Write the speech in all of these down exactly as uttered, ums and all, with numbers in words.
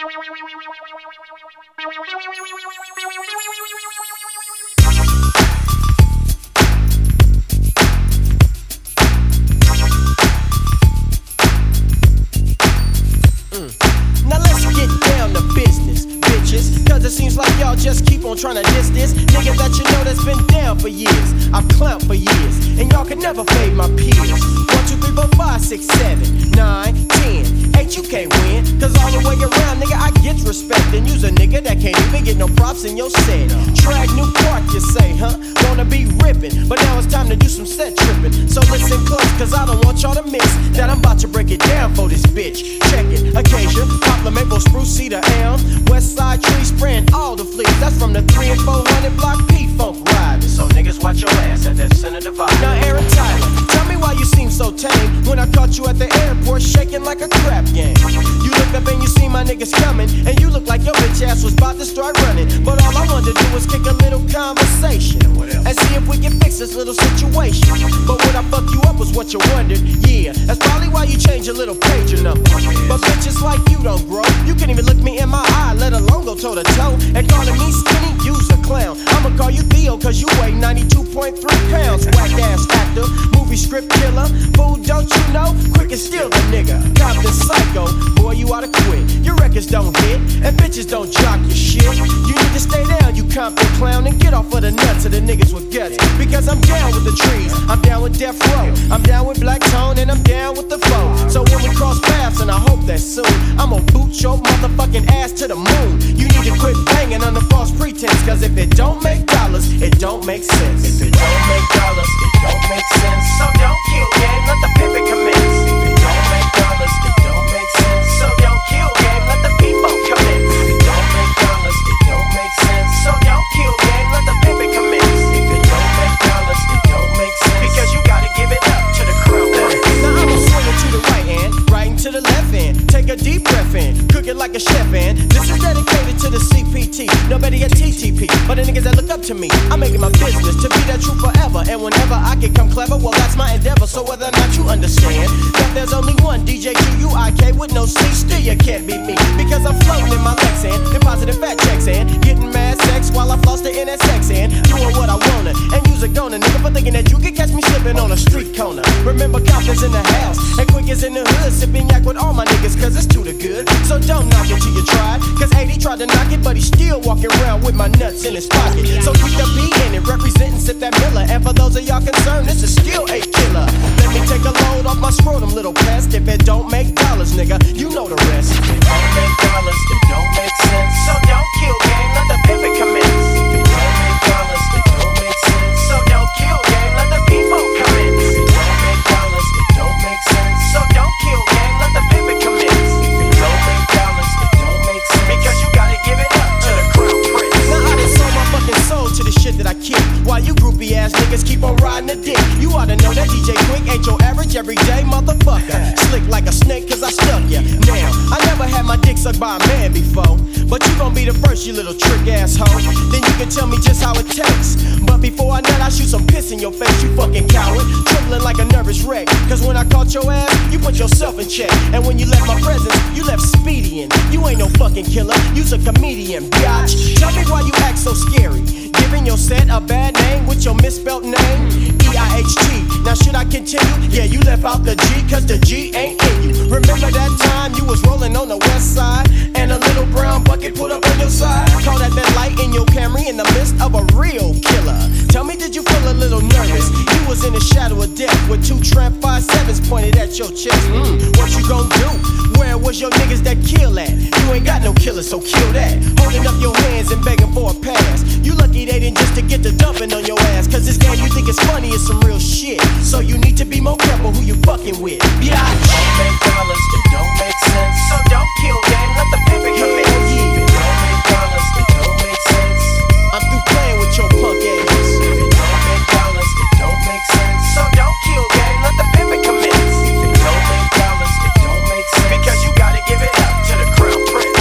Just keep on trying to diss this nigga that you know that's been down for years. I've clowned for years, and y'all can never fade my peers. One, two, three, four, five, six, seven, nine, ten. Eight, you can't win, cause all the way around, nigga, I get respect. And use a nigga that can't even get no props in your set. Drag New Park, you say, huh? Wanna be rippin', but now it's time to do some set trippin'. So listen close, cause I don't want y'all to miss that I'm about to break it down for this bitch. Check it, Acacia, Poplar, Maple, Spruce, Cedar, Elm, West Side trees spraying all the fleas. That's from the three and four hundred block P-Funk riding. So niggas watch your ass at that center divide. Now Aaron Tyler, tell me why you seem so tame when I caught you at the airport shaking like a crap game. You look up and you see my niggas coming, and you look like your bitch ass was about to start running. But all I wanted to do was kick a little conversation and see if we can fix this little situation. But when I fuck you up was what you wondered. Yeah, that's probably why you changed your little pager number. But bitches like you don't grow. You can't even look me in my eye, let alone go toe to toe. And calling me skinny, you's a clown. I'ma call you Theo cause you weigh ninety-two point three pounds. Whack ass actor, movie script killer. Fool, don't you know? Quick and steal the nigga. Compton psycho, boy you oughta quit. Your records don't hit, and bitches don't jock your shit. You need to stay down, you Compton clown, and get off of the nuts of the niggas with guts. Because I'm down with the trees, I'm down with Death Row, I'm down with Black Tone, and I'm down with the foe. So when we cross paths, and I hope that soon, I'ma boot your motherfucking ass to the moon. You need to quit banging under false pretense, cause if it don't make dollars, it don't make sense. If it don't make dollars, it don't make sense. So don't kill game, let the pimpin' commence. If it don't make dollars, it don't make sense. So don't kill game, let the people commence. If it don't make dollars, it don't make sense. So don't kill game, let the pimpin' commence. If it don't make dollars, it don't make sense. Because you gotta give it up to the crown. Now I'ma swing it to the right hand, right into the left hand. Take a deep breath in, cook it like a chef and this is dedicated to the C P T. Nobody at T T P, but the niggas that look up to me. I make it my business to be that true forever. And whenever I can come clever, well that's my endeavor. So whether or not you understand that there's only one D J Q U I K with no C, still you can't beat me. Because I'm floating in my Lexan, depositing fat checks and getting mad sex while I floss the N S X and doing what I wanna. And use a gonna, nigga, for thinking that you can catch me slipping on a street corner. Remember Compton's in the house, and Quick is in the hood, sipping yak with all my niggas, cause it's too the good. So don't knock it till you try, cause eighty tried to knock it, but he's still walking around with my nuts in his pocket. So keep the B in it, representing Sip That Miller. And for those of y'all concerned, this is still a killer. Let me take a load off my scrotum, little pest. If it don't make dollars, nigga, you know the rest. If it don't make dollars, it don't make sense. So don't kill game, let the pimpin' commence. If it don't make dollars, it don't make sense. So don't kill game, let the people commence. If it don't make dollars, it don't make sense. So don't kill game, let the pimpin' commence. If it don't make dollars, it don't make sense. Because you gotta give it up to the crown prince. Now I done sold my fucking soul to the shit that I kick, while you groupie ass niggas keep on riding the dick. You oughta know that D J Quick ain't your average everyday motherfucker. Slick like a snake cause I stuck ya. Now, I never had my dick sucked by a man before, but you gon' be the first, you little trick asshole. Then you can tell me just how it tastes. But before I nut, I shoot some piss in your face, you fucking coward. Trembling like a nervous wreck, cause when I caught your ass, you put yourself in check. And when you left my presence, you left speedian. You ain't no fucking killer, you's a comedian, biatch. Tell me why you act so scary, giving your set a bad name with your misspelt name, E I H T. Now should I continue? Yeah, you left out the G, cause the G ain't in you. Remember that time you was rolling on the west side, and a little brown bucket put up on your side? Call that that light in your Camry in the midst of a real killer. Tell me, did you feel a little nervous? You was in the shadow of death with two tramp five sevens pointed at your chest. Mm, what you gon' do? Where was your niggas that kill at? You ain't got no killer, so kill that. Holding up your hands and begging for a pass. You lucky they didn't just to get the dumping on your ass. Cause this game you think is funny is some real shit. So you need to be more careful who you fucking with. Yeah, it don't make dollars, it don't make sense. So don't kill game, let the pimpin' commence. Yeah, it don't make dollars, it don't make sense. I'm through playing with your punk ass. If it don't make dollars, it don't make sense. So don't kill game, let the pimpin' commence. If it don't make dollars, it don't make sense. Because you gotta give it up to the crown prince.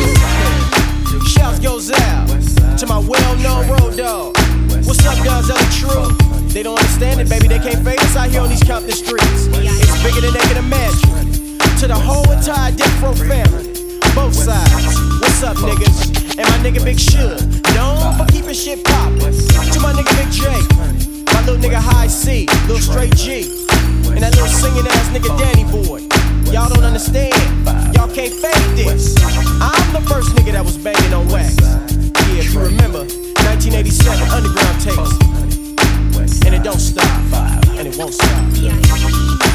Shouts goes out to my well-known road dog. What's up, guys? Ellie True. They don't understand it, baby. They can't fade us out here on these Compton streets. It's bigger than they can imagine. To the whole entire Death Row family, both sides. What's up, niggas? And my nigga Big Shug, known for keeping shit poppin'. To my nigga Big J, my little nigga High C, little Straight G, and that little singing ass nigga Danny Boy. Y'all don't understand, y'all can't fake this. I'm the first nigga that was banging on wax. Yeah, if you remember, nineteen eighty-seven underground tapes. And it don't stop, and it won't stop.